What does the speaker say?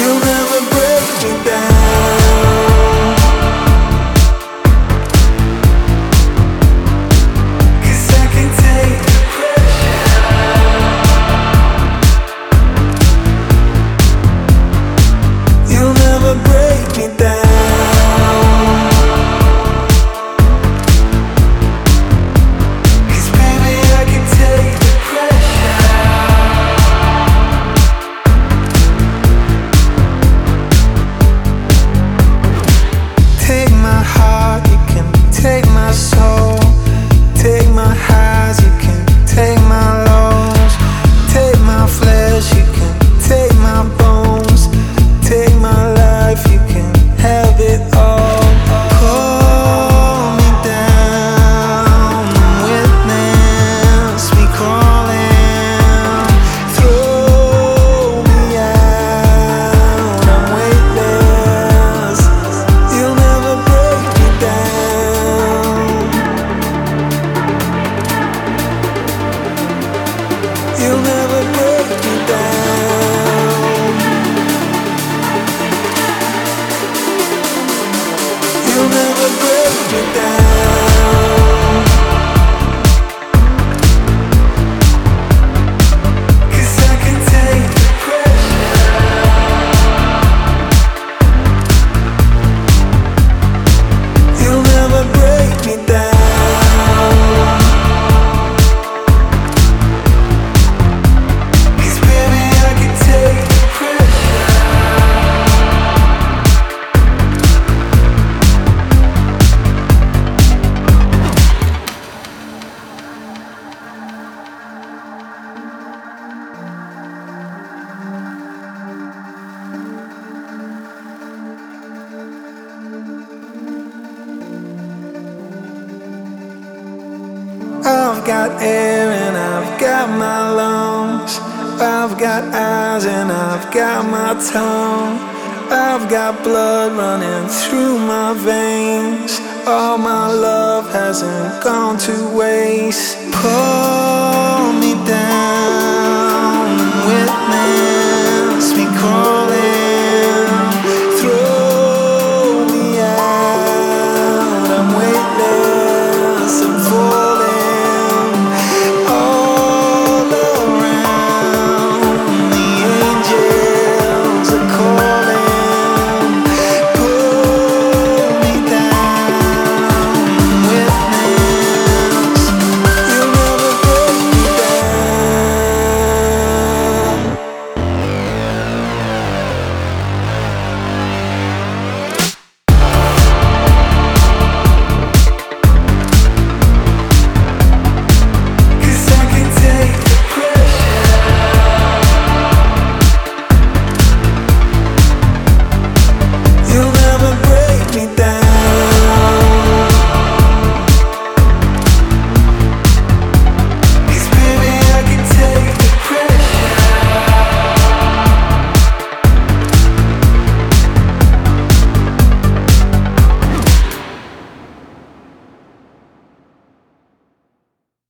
You'll never break me down. You'll never break me down. You'll never break me down. 'Cause I can take the pressure. You'll never break me down. I've got air and I've got my lungs. I've got eyes and I've got my tongue. I've got blood running through my veins. All my love hasn't gone to waste. Pull me down and witness